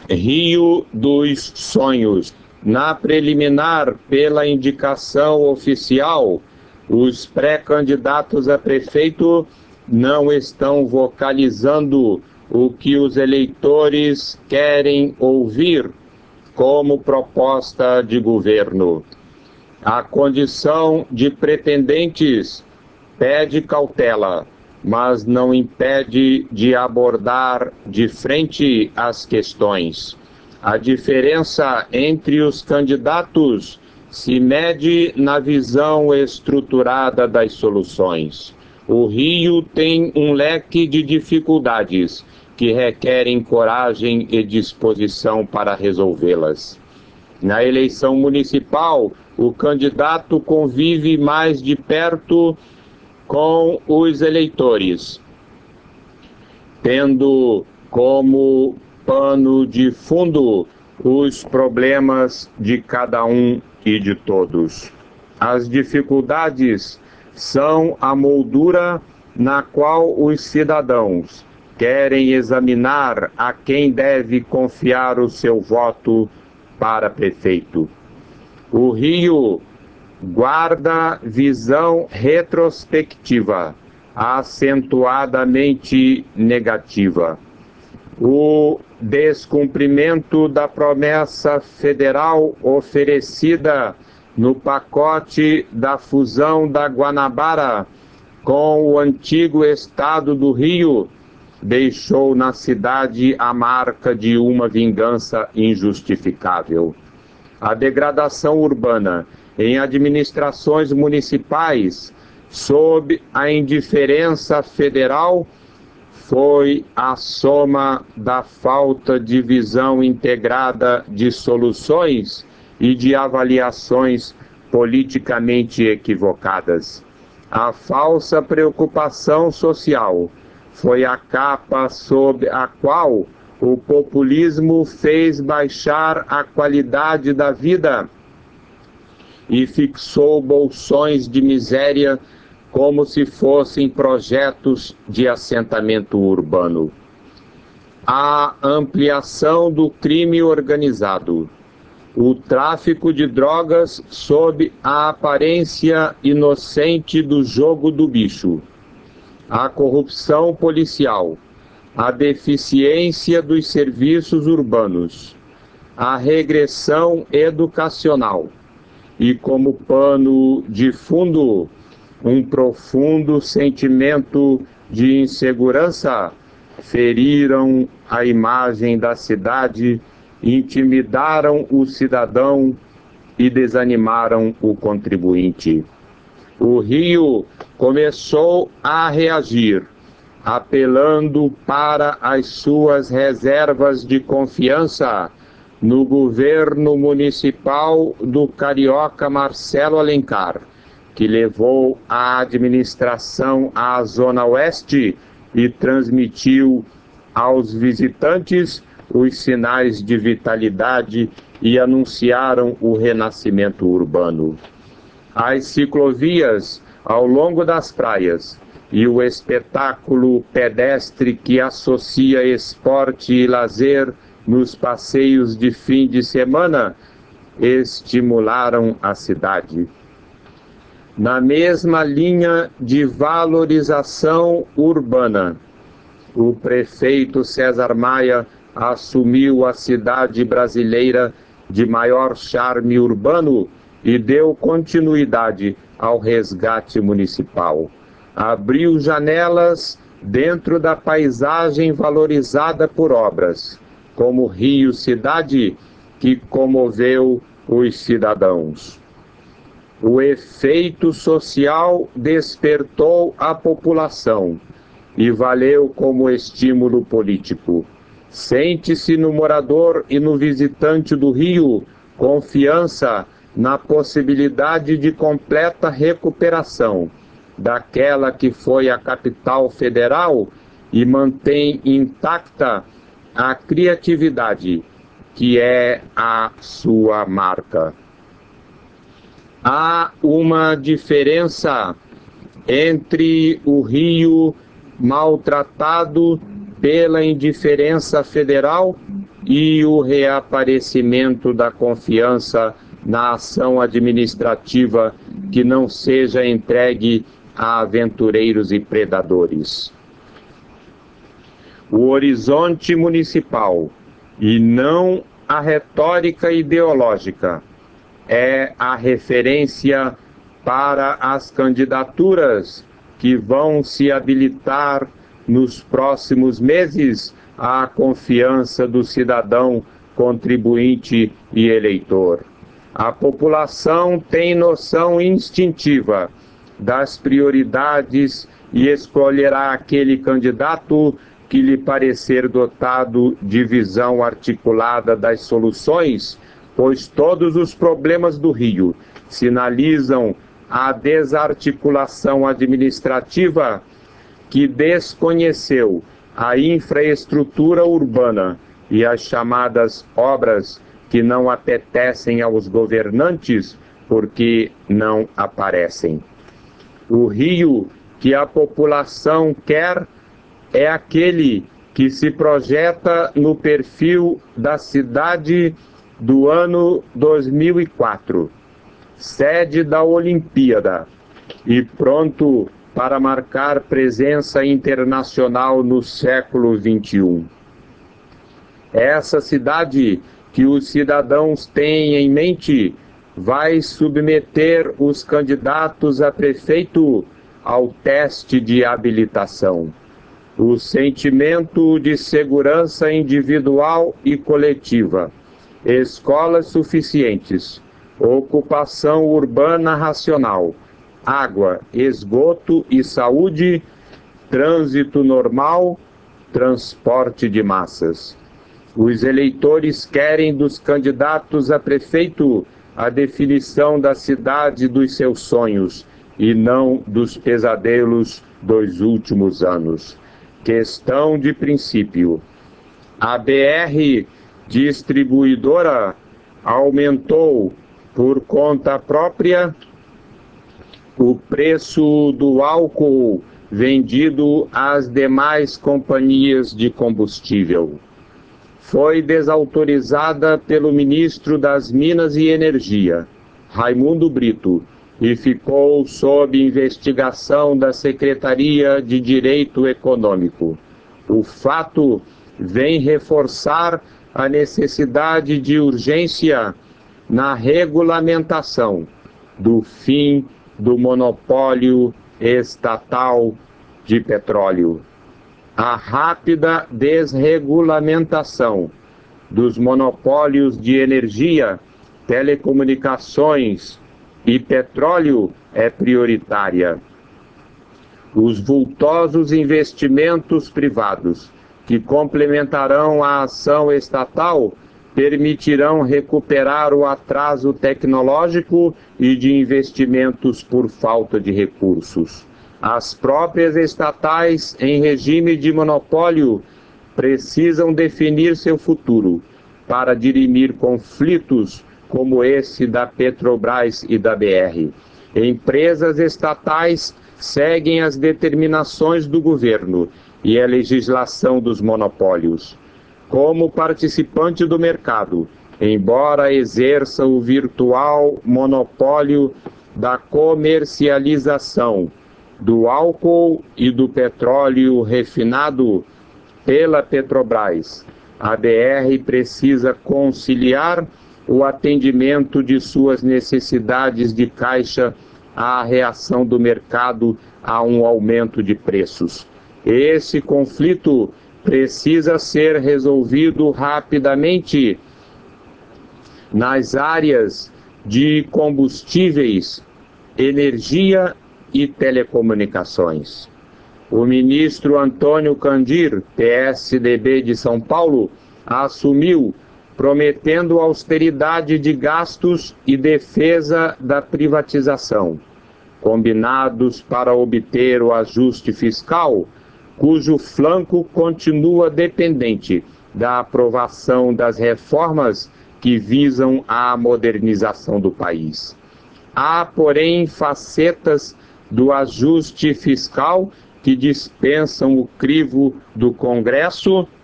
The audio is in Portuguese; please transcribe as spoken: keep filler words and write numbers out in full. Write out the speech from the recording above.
Rio dos Sonhos. Na preliminar, pela indicação oficial, os pré-candidatos a prefeito não estão vocalizando o que os eleitores querem ouvir como proposta de governo. A condição de pretendentes pede cautela, mas não impede de abordar de frente as questões. A diferença entre os candidatos se mede na visão estruturada das soluções. O Rio tem um leque de dificuldades que requerem coragem e disposição para resolvê-las. Na eleição municipal, o candidato convive mais de perto com os eleitores, tendo como pano de fundo os problemas de cada um e de todos. As dificuldades são a moldura na qual os cidadãos querem examinar a quem deve confiar o seu voto para prefeito. O Rio guarda visão retrospectiva, acentuadamente negativa. O descumprimento da promessa federal oferecida no pacote da fusão da Guanabara com o antigo estado do Rio deixou na cidade a marca de uma vingança injustificável. A degradação urbana em administrações municipais sob a indiferença federal foi a soma da falta de visão integrada de soluções e de avaliações politicamente equivocadas. A falsa preocupação social foi a capa sob a qual o populismo fez baixar a qualidade da vida e fixou bolsões de miséria como se fossem projetos de assentamento urbano. A ampliação do crime organizado, o tráfico de drogas sob a aparência inocente do jogo do bicho, a corrupção policial, a deficiência dos serviços urbanos, a regressão educacional e, como pano de fundo, um profundo sentimento de insegurança feriram a imagem da cidade, intimidaram o cidadão e desanimaram o contribuinte. O Rio começou a reagir, apelando para as suas reservas de confiança no governo municipal do carioca Marcelo Alencar, que levou a administração à Zona Oeste e transmitiu aos visitantes os sinais de vitalidade e anunciaram o renascimento urbano. As ciclovias ao longo das praias e o espetáculo pedestre que associa esporte e lazer nos passeios de fim de semana estimularam a cidade. Na mesma linha de valorização urbana, o prefeito César Maia assumiu a cidade brasileira de maior charme urbano e deu continuidade ao resgate municipal. Abriu janelas dentro da paisagem valorizada por obras, como Rio Cidade, que comoveu os cidadãos. O efeito social despertou a população e valeu como estímulo político. Sente-se no morador e no visitante do Rio confiança na possibilidade de completa recuperação daquela que foi a capital federal e mantém intacta a criatividade, que é a sua marca. Há uma diferença entre o Rio maltratado pela indiferença federal e o reaparecimento da confiança na ação administrativa que não seja entregue a aventureiros e predadores. O horizonte municipal, e não a retórica ideológica, é a referência para as candidaturas que vão se habilitar nos próximos meses à confiança do cidadão contribuinte e eleitor. A população tem noção instintiva das prioridades e escolherá aquele candidato que lhe parecer dotado de visão articulada das soluções, pois todos os problemas do Rio sinalizam a desarticulação administrativa que desconheceu a infraestrutura urbana e as chamadas obras que não apetecem aos governantes porque não aparecem. O Rio que a população quer é aquele que se projeta no perfil da cidade do ano dois mil e quatro, sede da Olimpíada, e pronto para marcar presença internacional no século vinte e um. Essa cidade que os cidadãos têm em mente vai submeter os candidatos a prefeito ao teste de habilitação. O sentimento de segurança individual e coletiva, escolas suficientes, ocupação urbana racional, água, esgoto e saúde, trânsito normal, transporte de massas. Os eleitores querem dos candidatos a prefeito a definição da cidade dos seus sonhos e não dos pesadelos dos últimos anos. Questão de princípio. A B R Distribuidora aumentou por conta própria o preço do álcool vendido às demais companhias de combustível. Foi desautorizada pelo ministro das Minas e Energia, Raimundo Brito, e ficou sob investigação da Secretaria de Direito Econômico. O fato vem reforçar a necessidade de urgência na regulamentação do fim do monopólio estatal de petróleo. A rápida desregulamentação dos monopólios de energia, telecomunicações e petróleo é prioritária. Os vultosos investimentos privados que complementarão a ação estatal permitirão recuperar o atraso tecnológico e de investimentos por falta de recursos. As próprias estatais em regime de monopólio precisam definir seu futuro para dirimir conflitos como esse da Petrobras e da B R. Empresas estatais seguem as determinações do governo e a legislação dos monopólios. Como participante do mercado, embora exerça o virtual monopólio da comercialização do álcool e do petróleo refinado pela Petrobras, a B R precisa conciliar o atendimento de suas necessidades de caixa à reação do mercado a um aumento de preços. Esse conflito precisa ser resolvido rapidamente nas áreas de combustíveis, energia e telecomunicações. O ministro Antônio Candir, P S D B de São Paulo, assumiu prometendo austeridade de gastos e defesa da privatização, combinados para obter o ajuste fiscal, cujo flanco continua dependente da aprovação das reformas que visam a modernização do país. Há, porém, facetas do ajuste fiscal que dispensam o crivo do Congresso